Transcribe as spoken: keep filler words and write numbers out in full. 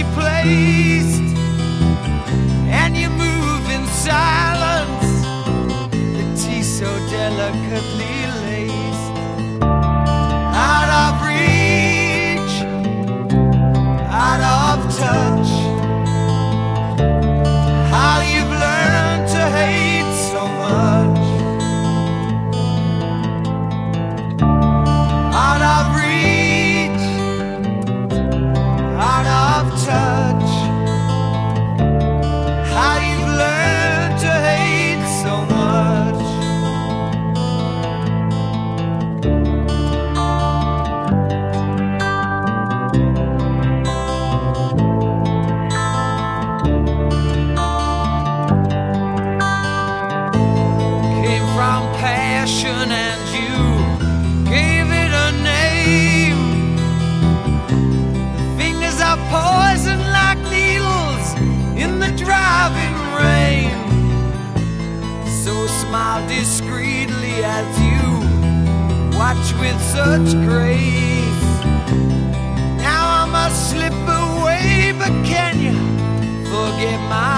replaced, and you move in silence, the tea so delicately laced. Out of reach, out of touch, how you've learned to hate so much. Out of reach, out of touch, how you've learned to hate so much. Came from passion and you gave it a name. The fingers are poison like needles in the driving rain. So smile discreetly as you watch with such grace. Now I must slip away, but can you forget my